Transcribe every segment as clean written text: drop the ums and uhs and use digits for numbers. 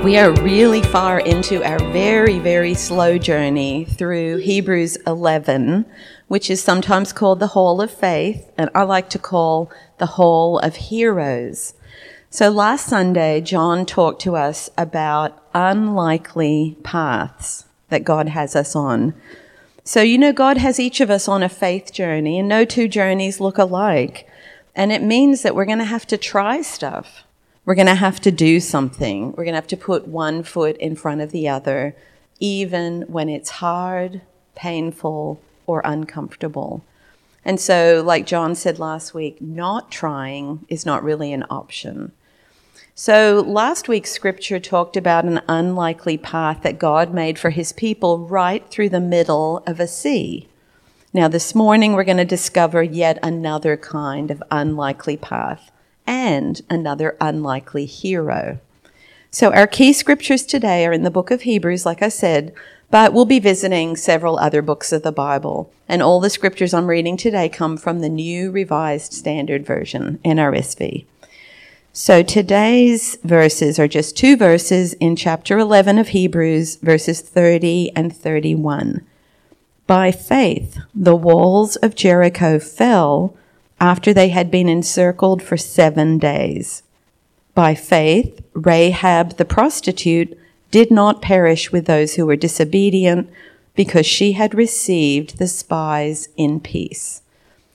We are really far into our very, very slow journey through Hebrews 11, which is sometimes called the Hall of Faith, and I like to call the Hall of Heroes. So last Sunday, John talked to us about unlikely paths that God has us on. So, God has each of us on a faith journey, and no two journeys look alike. And it means that we're going to have to try stuff. We're going to have to do something. We're going to have to put one foot in front of the other, even when it's hard, painful, or uncomfortable. And so, like John said last week, not trying is not really an option. So last week's scripture talked about an unlikely path that God made for his people right through the middle of a sea. Now this morning we're going to discover yet another kind of unlikely path and another unlikely hero. So our key scriptures today are in the book of Hebrews, like I said, but we'll be visiting several other books of the Bible. And all the scriptures I'm reading today come from the New Revised Standard Version, NRSV. So today's verses are just two verses in chapter 11 of Hebrews, verses 30 and 31. By faith, the walls of Jericho fell after they had been encircled for 7 days. By faith, Rahab the prostitute did not perish with those who were disobedient because she had received the spies in peace.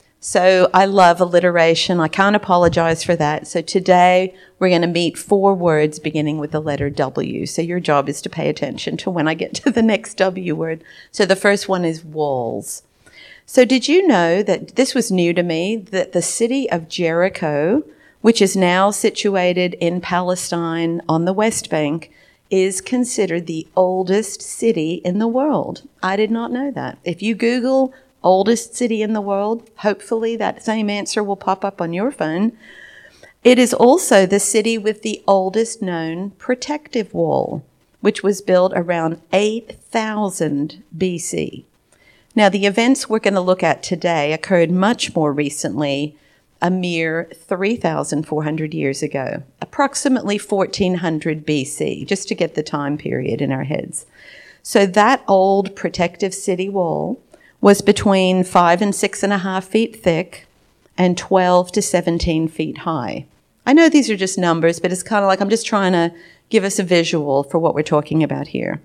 So I love alliteration. I can't apologize for that. So today we're going to meet 4 words beginning with the letter W. So your job is to pay attention to when I get to the next W word. So the first one is walls. So did you know that this was new to me, that the city of Jericho, which is now situated in Palestine on the West Bank, is considered the oldest city in the world? I did not know that. If you Google oldest city in the world, hopefully that same answer will pop up on your phone. It is also the city with the oldest known protective wall, which was built around 8,000 BC. Now, the events we're going to look at today occurred much more recently, a mere 3,400 years ago, approximately 1400 BC, just to get the time period in our heads. So that old protective city wall was between 5 and 6.5 feet thick and 12 to 17 feet high. I know these are just numbers, but it's kind of like I'm just trying to give us a visual for what we're talking about here.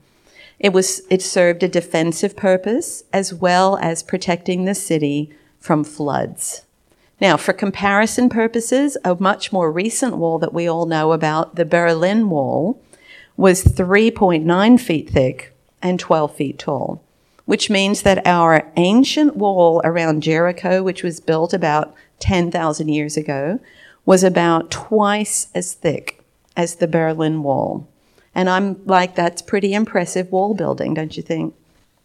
It served a defensive purpose as well as protecting the city from floods. Now, for comparison purposes, a much more recent wall that we all know about, the Berlin Wall, was 3.9 feet thick and 12 feet tall, which means that our ancient wall around Jericho, which was built about 10,000 years ago, was about twice as thick as the Berlin Wall. And I'm like, that's pretty impressive wall building, don't you think?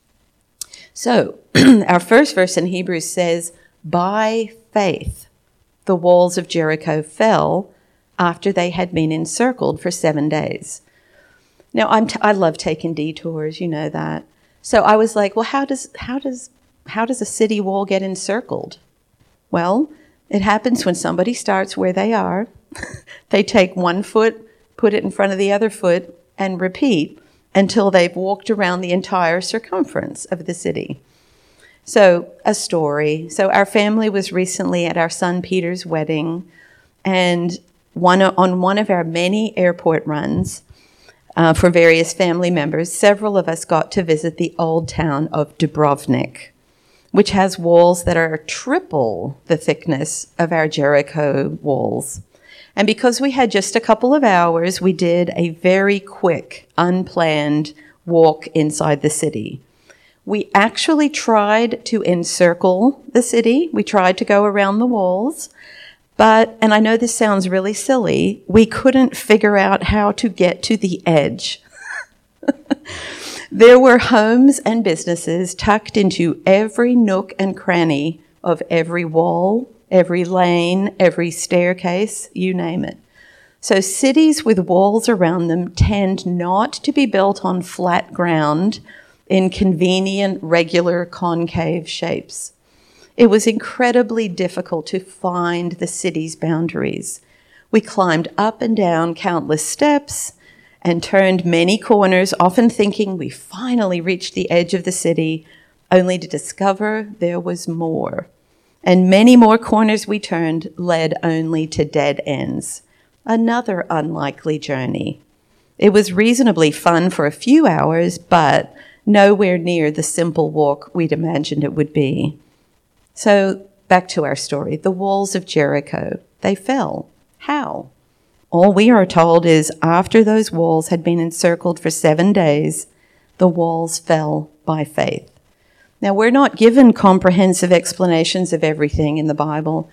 So, our first verse in Hebrews says, by faith, the walls of Jericho fell after they had been encircled for 7 days. Now, I love taking detours, you know that. So I was like, well, how does a city wall get encircled? Well, it happens when somebody starts where they are. They take one foot, put it in front of the other foot, and repeat until they've walked around the entire circumference of the city. So a story. So our family was recently at our son Peter's wedding, and on one of our many airport runs, for various family members, several of us got to visit the old town of Dubrovnik, which has walls that are triple the thickness of our Jericho walls. And because we had just a couple of hours, we did a very quick, unplanned walk inside the city. We actually tried to encircle the city. We tried to go around the walls. But, and I know this sounds really silly, we couldn't figure out how to get to the edge. There were homes and businesses tucked into every nook and cranny of every wall, every lane, every staircase, you name it. So cities with walls around them tend not to be built on flat ground in convenient, regular, concave shapes. It was incredibly difficult to find the city's boundaries. We climbed up and down countless steps, and turned many corners, often thinking we finally reached the edge of the city, only to discover there was more. And many more corners we turned led only to dead ends. Another unlikely journey. It was reasonably fun for a few hours, but nowhere near the simple walk we'd imagined it would be. So back to our story. The walls of Jericho, they fell. How? All we are told is after those walls had been encircled for 7 days, the walls fell by faith. Now, we're not given comprehensive explanations of everything in the Bible,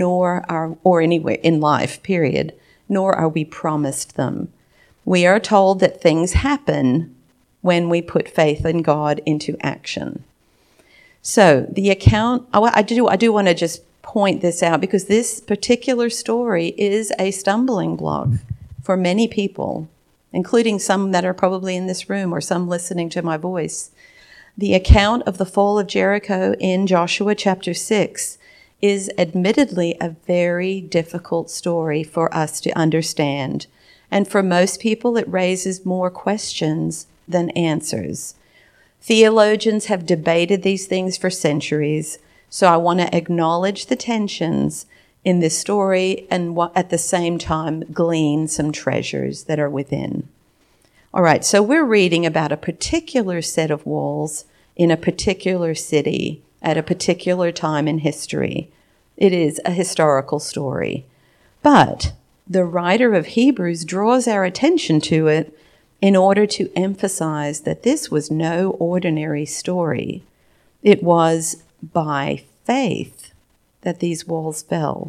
or anywhere in life, period, nor are we promised them. We are told that things happen when we put faith in God into action. So the account, I do want to just point this out because this particular story is a stumbling block for many people, including some that are probably in this room or some listening to my voice. The account of the fall of Jericho in Joshua chapter 6 is admittedly a very difficult story for us to understand. And for most people, it raises more questions than answers. Theologians have debated these things for centuries, so I want to acknowledge the tensions in this story and at the same time glean some treasures that are within. All right, so we're reading about a particular set of walls in a particular city at a particular time in history. It is a historical story. But the writer of Hebrews draws our attention to it in order to emphasize that this was no ordinary story. It was by faith that these walls fell.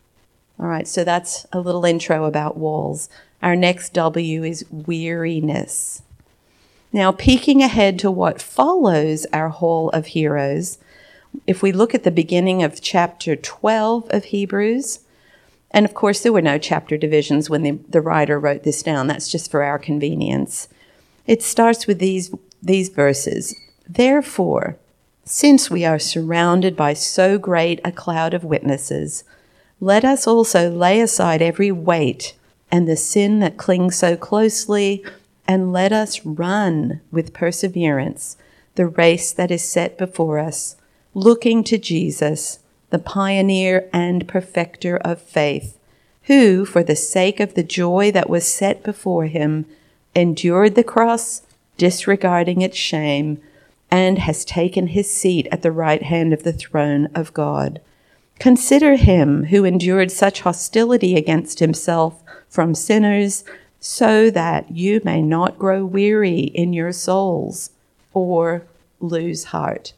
All right, so that's a little intro about walls. Our next W is weariness. Now, peeking ahead to what follows our Hall of Heroes, if we look at the beginning of chapter 12 of Hebrews, and of course there were no chapter divisions when the writer wrote this down. That's just for our convenience. It starts with these verses. Therefore, since we are surrounded by so great a cloud of witnesses, let us also lay aside every weight and the sin that clings so closely, and let us run with perseverance the race that is set before us, looking to Jesus, the pioneer and perfecter of faith, who, for the sake of the joy that was set before him, endured the cross, disregarding its shame, and has taken his seat at the right hand of the throne of God. Consider him who endured such hostility against himself from sinners, so that you may not grow weary in your souls or lose heart.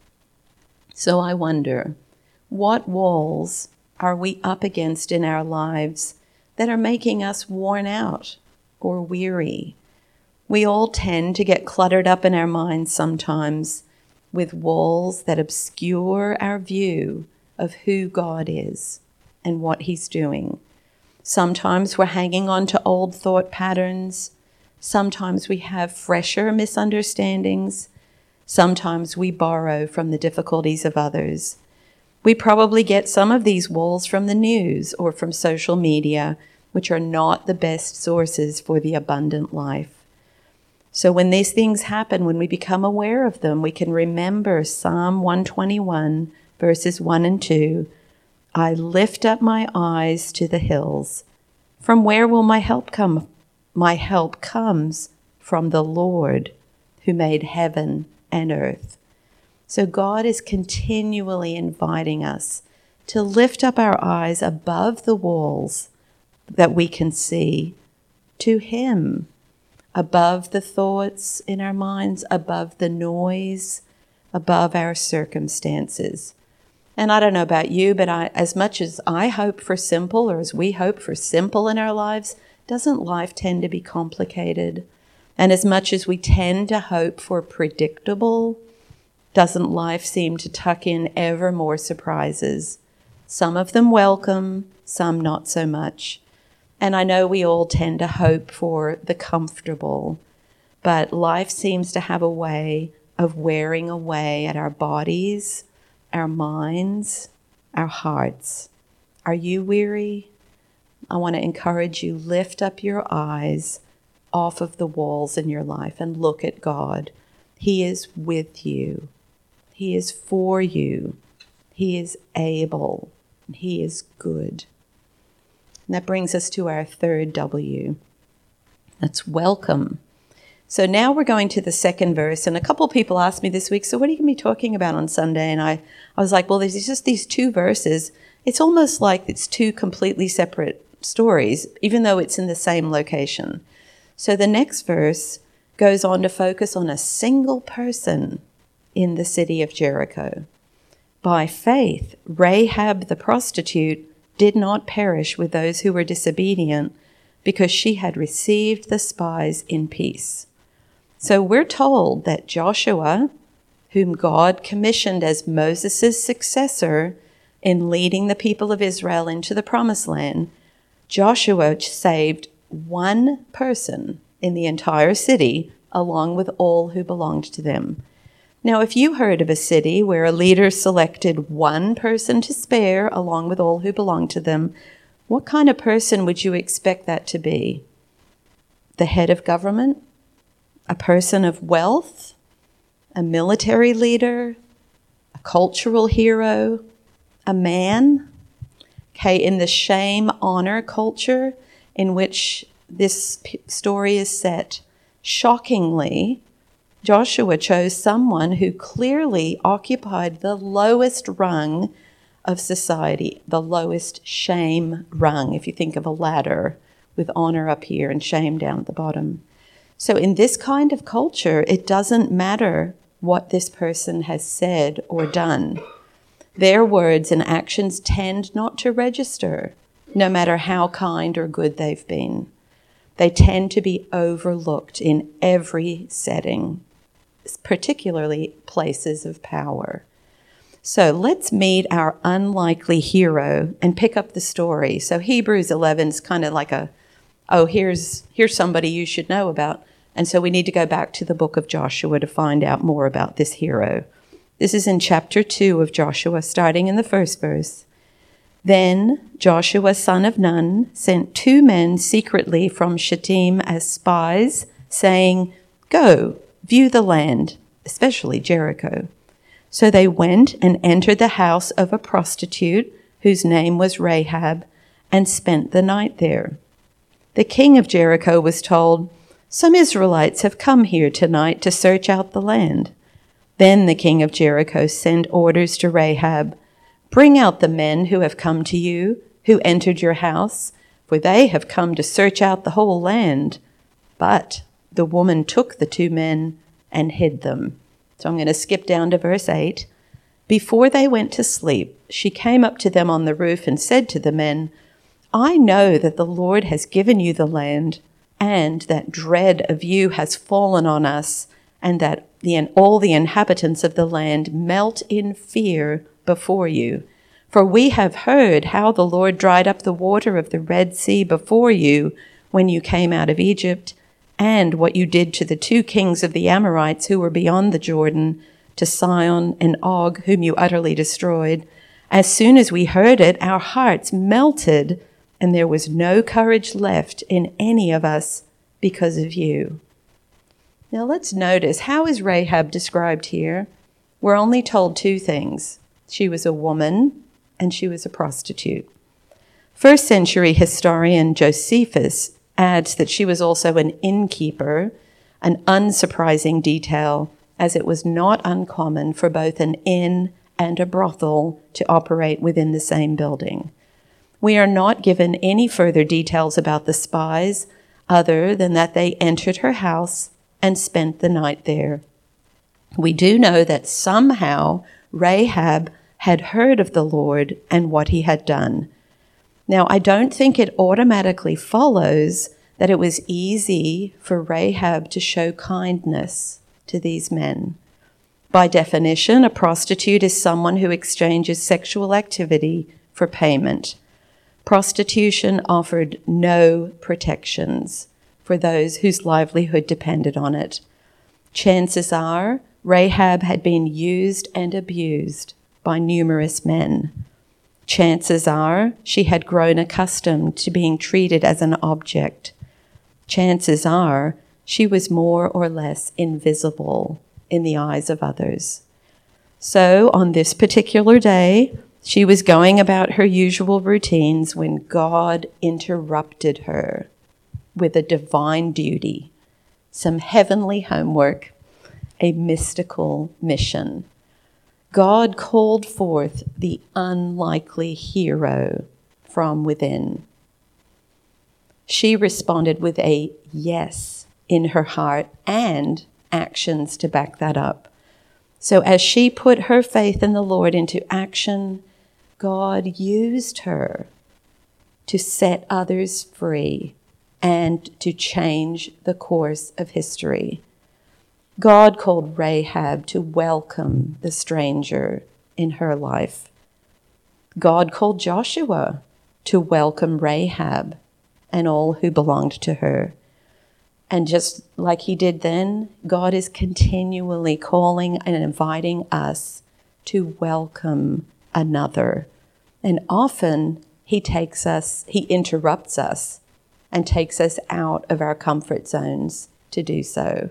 So I wonder, what walls are we up against in our lives that are making us worn out or weary? We all tend to get cluttered up in our minds sometimes with walls that obscure our view of who God is and what he's doing. Sometimes we're hanging on to old thought patterns. Sometimes we have fresher misunderstandings. Sometimes we borrow from the difficulties of others. We probably get some of these walls from the news or from social media, which are not the best sources for the abundant life. So when these things happen, when we become aware of them, we can remember Psalm 121, verses 1 and 2. I lift up my eyes to the hills. From where will my help come? My help comes from the Lord who made heaven and earth. So God is continually inviting us to lift up our eyes above the walls that we can see to him, above the thoughts in our minds, above the noise, above our circumstances. And I don't know about you, but as much as I hope for simple, or as we hope for simple in our lives, doesn't life tend to be complicated? And as much as we tend to hope for predictable, doesn't life seem to tuck in ever more surprises? Some of them welcome, some not so much. And I know we all tend to hope for the comfortable, but life seems to have a way of wearing away at our bodies, our minds, our hearts. Are you weary? I want to encourage you, lift up your eyes off of the walls in your life and look at God. He is with you. He is for you. He is able. He is good. And that brings us to our third W. That's welcome. So now we're going to the second verse, and a couple of people asked me this week, so what are you going to be talking about on Sunday? And I was like, well, there's just these two verses. It's almost like it's two completely separate stories, even though it's in the same location. So the next verse goes on to focus on a single person in the city of Jericho. By faith, Rahab the prostitute did not perish with those who were disobedient, because she had received the spies in peace. So we're told that Joshua, whom God commissioned as Moses' successor in leading the people of Israel into the promised land, Joshua saved one person in the entire city, along with all who belonged to them. Now, if you heard of a city where a leader selected one person to spare along with all who belonged to them, what kind of person would you expect that to be? The head of government? A person of wealth? A military leader? A cultural hero? A man? Okay, in the shame-honor culture in which this story is set, shockingly, Joshua chose someone who clearly occupied the lowest rung of society, the lowest shame rung, if you think of a ladder with honor up here and shame down at the bottom. So in this kind of culture, it doesn't matter what this person has said or done. Their words and actions tend not to register, no matter how kind or good they've been. They tend to be overlooked in every setting, particularly places of power. So let's meet our unlikely hero and pick up the story. So Hebrews 11 is kind of like here's somebody you should know about. And so we need to go back to the book of Joshua to find out more about this hero. This is in chapter 2 of Joshua, starting in the first verse. Then Joshua, son of Nun, sent 2 men secretly from Shittim as spies, saying, "Go, view the land, especially Jericho." So they went and entered the house of a prostitute whose name was Rahab, and spent the night there. The king of Jericho was told, "Some Israelites have come here tonight to search out the land." Then the king of Jericho sent orders to Rahab, "Bring out the men who have come to you, who entered your house, for they have come to search out the whole land." But the woman took the 2 men and hid them. So I'm going to skip down to verse 8. Before they went to sleep, she came up to them on the roof and said to the men, "I know that the Lord has given you the land, and that dread of you has fallen on us, and that all the inhabitants of the land melt in fear before you. For we have heard how the Lord dried up the water of the Red Sea before you when you came out of Egypt, and what you did to the 2 kings of the Amorites who were beyond the Jordan, to Sihon and Og, whom you utterly destroyed. As soon as we heard it, our hearts melted, and there was no courage left in any of us because of you." Now let's notice, how is Rahab described here? We're only told 2 things. She was a woman and she was a prostitute. First century historian Josephus adds that she was also an innkeeper, an unsurprising detail, as it was not uncommon for both an inn and a brothel to operate within the same building. We are not given any further details about the spies other than that they entered her house and spent the night there. We do know that somehow Rahab had heard of the Lord and what he had done. Now, I don't think it automatically follows that it was easy for Rahab to show kindness to these men. By definition, a prostitute is someone who exchanges sexual activity for payment. Prostitution offered no protections for those whose livelihood depended on it. Chances are Rahab had been used and abused by numerous men. Chances are she had grown accustomed to being treated as an object. chances are she was more or less invisible in the eyes of others. So on this particular day, she was going about her usual routines when God interrupted her with a divine duty, some heavenly homework, a mystical mission. God called forth the unlikely hero from within. She responded with a yes in her heart and actions to back that up. So as she put her faith in the Lord into action, God used her to set others free and to change the course of history. God called Rahab to welcome the stranger in her life. God called Joshua to welcome Rahab and all who belonged to her. And just like he did then, God is continually calling and inviting us to welcome another. And often he interrupts us and takes us out of our comfort zones to do so.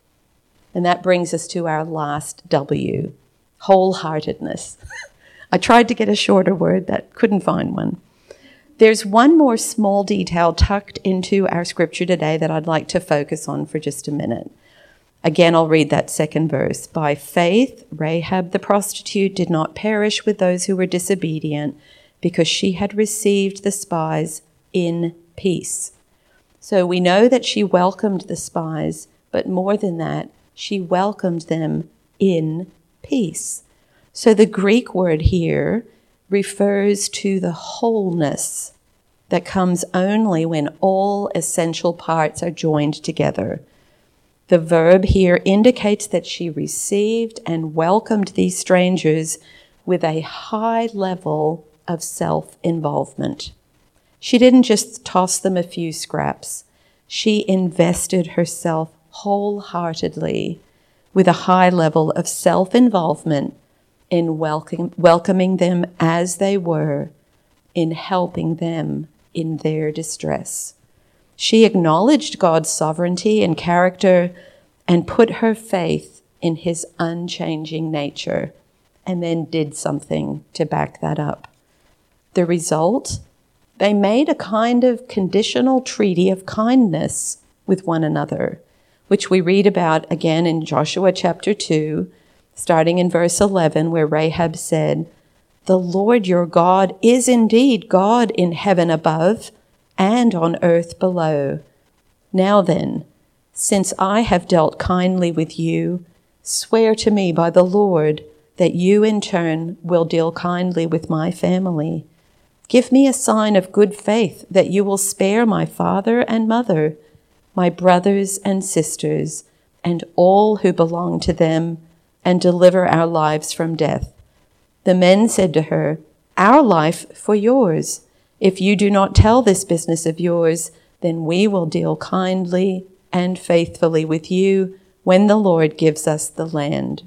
And that brings us to our last W, wholeheartedness. I tried to get a shorter word, but couldn't find one. There's one more small detail tucked into our scripture today that I'd like to focus on for just a minute. Again, I'll read that second verse. By faith, Rahab the prostitute did not perish with those who were disobedient, because she had received the spies in peace. So we know that she welcomed the spies, but more than that, she welcomed them in peace. So the Greek word here refers to the wholeness that comes only when all essential parts are joined together. The verb here indicates that she received and welcomed these strangers with a high level of self-involvement. She didn't just toss them a few scraps. She invested herself wholeheartedly with a high level of self-involvement in welcoming them as they were, in helping them in their distress. She acknowledged God's sovereignty and character and put her faith in his unchanging nature, and then did something to back that up. The result? They made a kind of conditional treaty of kindness with one another, which we read about again in Joshua chapter 2, starting in verse 11, where Rahab said, "The Lord your God is indeed God in heaven above and on earth below. Now then, since I have dealt kindly with you, swear to me by the Lord that you in turn will deal kindly with my family. Give me a sign of good faith that you will spare my father and mother, my brothers and sisters, and all who belong to them, and deliver our lives from death." The men said to her, "Our life for yours. If you do not tell this business of yours, then we will deal kindly and faithfully with you when the Lord gives us the land."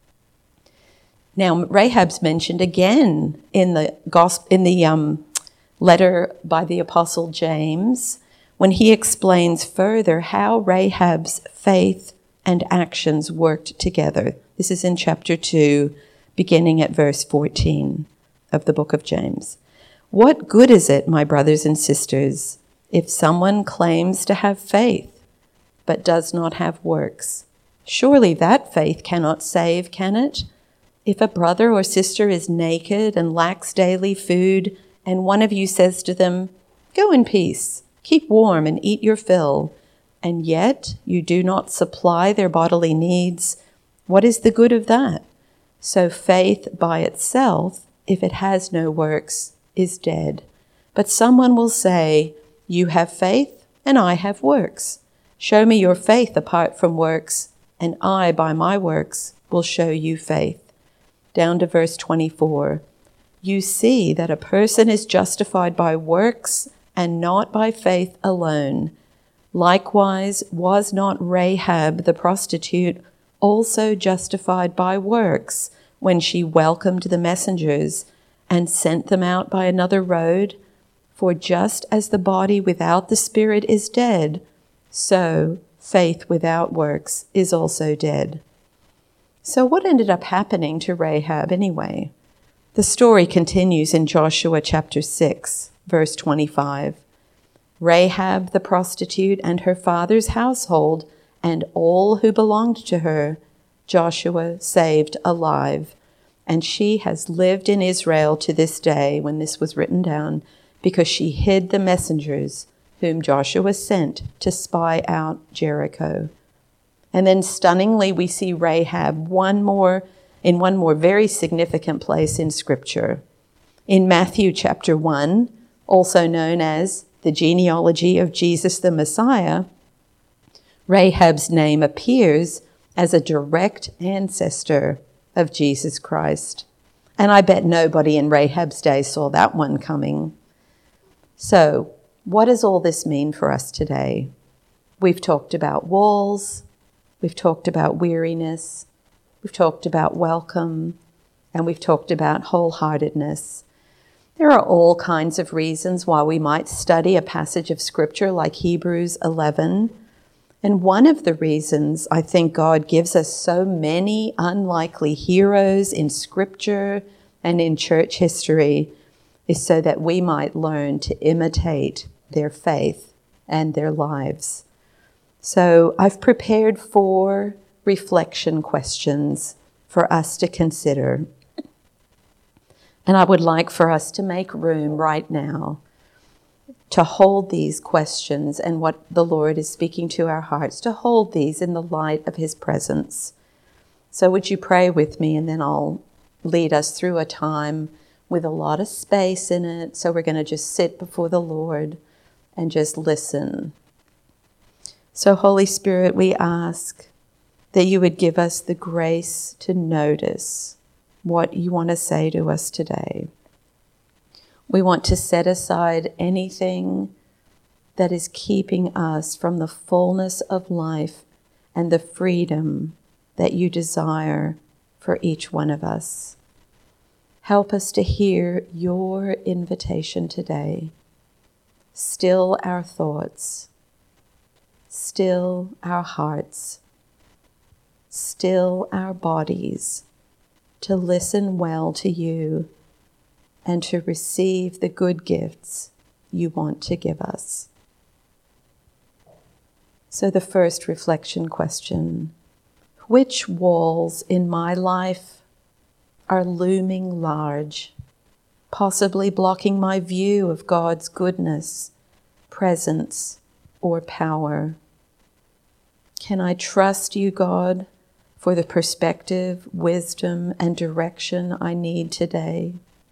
Now, Rahab's mentioned again in the letter by the Apostle James, when he explains further how Rahab's faith and actions worked together. This is in chapter 2, beginning at verse 14 of the book of James. "What good is it, my brothers and sisters, if someone claims to have faith but does not have works? Surely that faith cannot save, can it? If a brother or sister is naked and lacks daily food, and one of you says to them, 'Go in peace, keep warm and eat your fill,' and yet you do not supply their bodily needs, what is the good of that? So faith by itself, if it has no works, is dead. But someone will say, 'You have faith, and I have works. Show me your faith apart from works, and I, by my works, will show you faith.'" Down to verse 24. "You see that a person is justified by works and not by faith alone. Likewise, was not Rahab the prostitute also justified by works when she welcomed the messengers and sent them out by another road? For just as the body without the spirit is dead, so faith without works is also dead. So what ended up happening to Rahab anyway? The story continues in Joshua chapter 6, verse 25. Rahab the prostitute and her father's household and all who belonged to her, Joshua saved alive. And she has lived in Israel to this day, when this was written down, because she hid the messengers whom Joshua sent to spy out Jericho. And then stunningly, we see Rahab in one more very significant place in Scripture. In Matthew chapter 1, also known as the genealogy of Jesus the Messiah, Rahab's name appears as a direct ancestor of Jesus Christ. And I bet nobody in Rahab's day saw that one coming. So, what does all this mean for us today? We've talked about walls, we've talked about weariness, we've talked about welcome, and we've talked about wholeheartedness. There are all kinds of reasons why we might study a passage of Scripture like Hebrews 11. And one of the reasons I think God gives us so many unlikely heroes in Scripture and in church history is so that we might learn to imitate their faith and their lives. So I've prepared 4 reflection questions for us to consider. And I would like for us to make room right now to hold these questions and what the Lord is speaking to our hearts, to hold these in the light of His presence. So would you pray with me, and then I'll lead us through a time with a lot of space in it. So we're going to just sit before the Lord and just listen. So Holy Spirit, we ask that you would give us the grace to notice what you want to say to us today. We want to set aside anything that is keeping us from the fullness of life and the freedom that you desire for each one of us. Help us to hear your invitation today. Still our thoughts, still our hearts, still our bodies, to listen well to you and to receive the good gifts you want to give us. So the first reflection question: which walls in my life are looming large, possibly blocking my view of God's goodness, presence, or power? Can I trust you, God, for the perspective, wisdom, and direction I need today?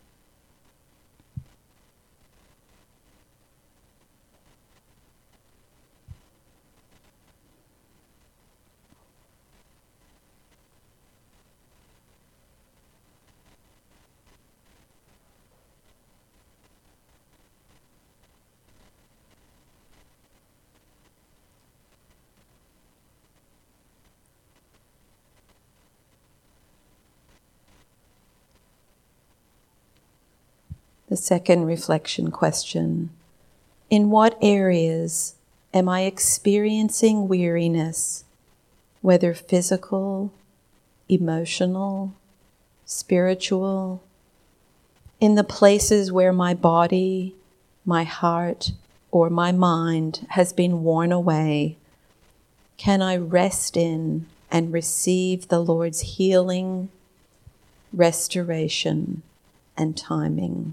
The second reflection question: in what areas am I experiencing weariness, whether physical, emotional, spiritual, in the places where my body, my heart, or my mind has been worn away? Can I rest in and receive the Lord's healing, restoration, and timing?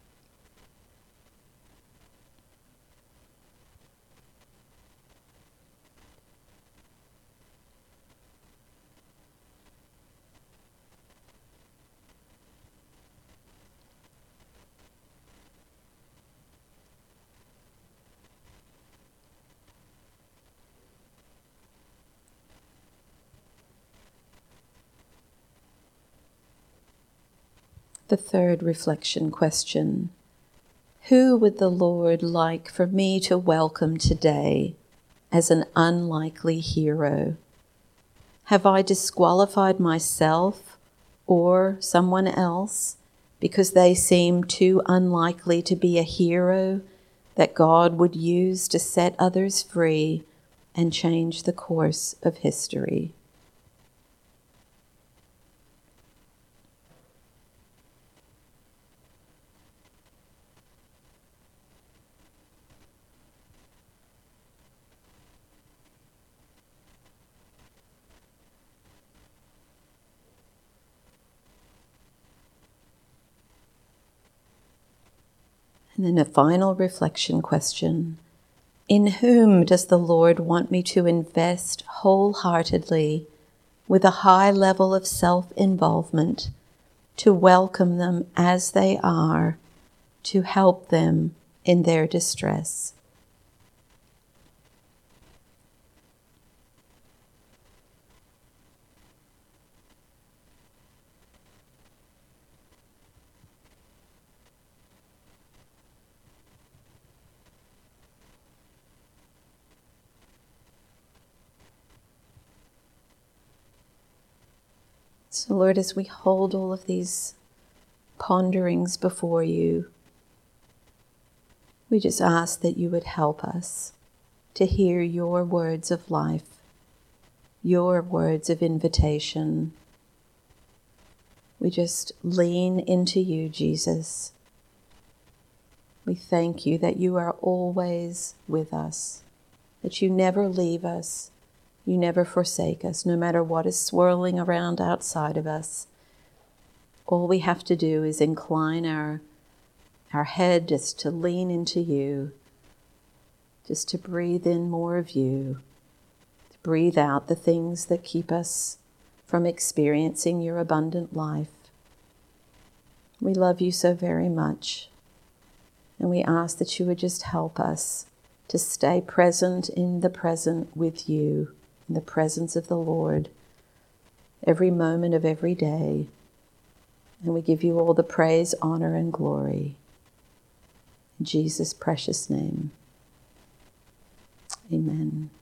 The third reflection question: who would the Lord like for me to welcome today as an unlikely hero? Have I disqualified myself or someone else because they seem too unlikely to be a hero that God would use to set others free and change the course of history. And then a final reflection question. In whom does the Lord want me to invest wholeheartedly with a high level of self-involvement to welcome them as they are, to help them in their distress? So Lord, as we hold all of these ponderings before you, we just ask that you would help us to hear your words of life, your words of invitation. We just lean into you, Jesus. We thank you that you are always with us, that you never leave us, you never forsake us, no matter what is swirling around outside of us. All we have to do is incline our head just to lean into you, just to breathe in more of you, to breathe out the things that keep us from experiencing your abundant life. We love you so very much, and we ask that you would just help us to stay present in the present with you, in the presence of the Lord, every moment of every day. And we give you all the praise, honor, and glory. In Jesus' precious name.